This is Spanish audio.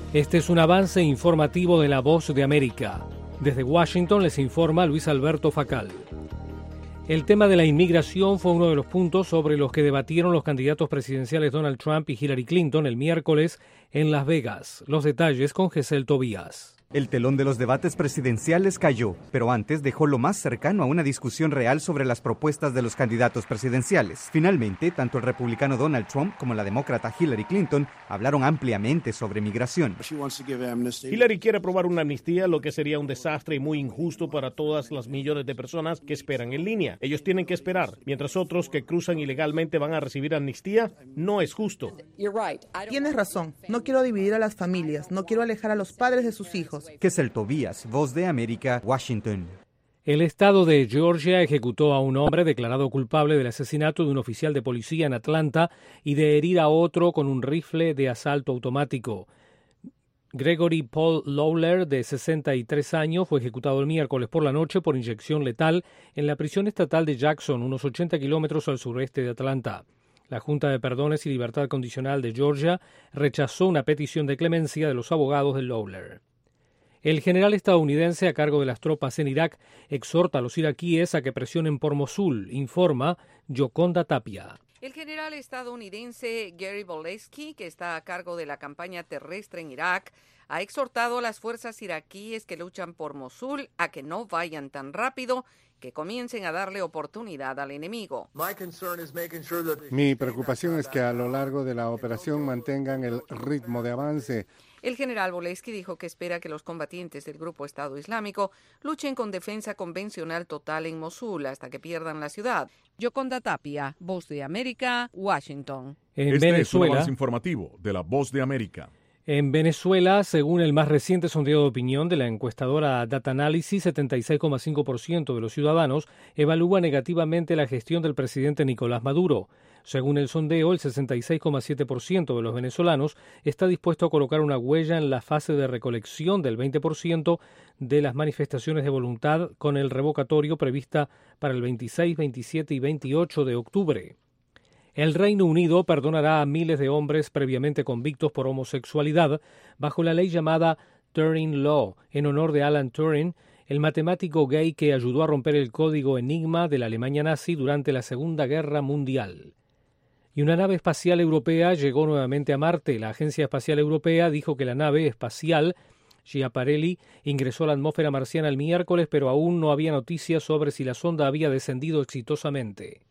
Este es un avance informativo de La Voz de América. Desde Washington les informa Luis Alberto Facal. El tema de la inmigración fue uno de los puntos sobre los que debatieron los candidatos presidenciales Donald Trump y Hillary Clinton el miércoles en Las Vegas. Los detalles con Gesell Tobías. El telón de los debates presidenciales cayó, pero antes dejó lo más cercano a una discusión real sobre las propuestas de los candidatos presidenciales. Finalmente, tanto el republicano Donald Trump como la demócrata Hillary Clinton hablaron ampliamente sobre migración. Hillary quiere aprobar una amnistía, lo que sería un desastre y muy injusto para todas las millones de personas que esperan en línea. Ellos tienen que esperar, mientras otros que cruzan ilegalmente van a recibir amnistía. No es justo. Tienes razón. No quiero dividir a las familias. No quiero alejar a los padres de sus hijos. Gesell Tobías, Voz de América, Washington. El estado de Georgia ejecutó a un hombre declarado culpable del asesinato de un oficial de policía en Atlanta y de herir a otro con un rifle de asalto automático. Gregory Paul Lawler, de 63 años, fue ejecutado el miércoles por la noche por inyección letal en la prisión estatal de Jackson, unos 80 kilómetros al sureste de Atlanta. La Junta de Perdones y Libertad Condicional de Georgia rechazó una petición de clemencia de los abogados de Lawler. El general estadounidense a cargo de las tropas en Irak exhorta a los iraquíes a que presionen por Mosul, informa Yoconda Tapia. El general estadounidense Gary Volesky, que está a cargo de la campaña terrestre en Irak, ha exhortado a las fuerzas iraquíes que luchan por Mosul a que no vayan tan rápido, que comiencen a darle oportunidad al enemigo. Mi preocupación es que a lo largo de la operación mantengan el ritmo de avance. El general Volesky dijo que espera que los combatientes del grupo Estado Islámico luchen con defensa convencional total en Mosul hasta que pierdan la ciudad. Yoconda Tapia, Voz de América, Washington. Es un avance informativo de la Voz de América. En Venezuela, según el más reciente sondeo de opinión de la encuestadora Data Analysis, 76,5% de los ciudadanos evalúa negativamente la gestión del presidente Nicolás Maduro. Según el sondeo, el 66,7% de los venezolanos está dispuesto a colocar una huella en la fase de recolección del 20% de las manifestaciones de voluntad con el revocatorio prevista para el 26, 27 y 28 de octubre. El Reino Unido perdonará a miles de hombres previamente convictos por homosexualidad bajo la ley llamada Turing Law, en honor de Alan Turing, el matemático gay que ayudó a romper el código Enigma de la Alemania nazi durante la Segunda Guerra Mundial. Y una nave espacial europea llegó nuevamente a Marte. La Agencia Espacial Europea dijo que la nave espacial Schiaparelli ingresó a la atmósfera marciana el miércoles, pero aún no había noticias sobre si la sonda había descendido exitosamente.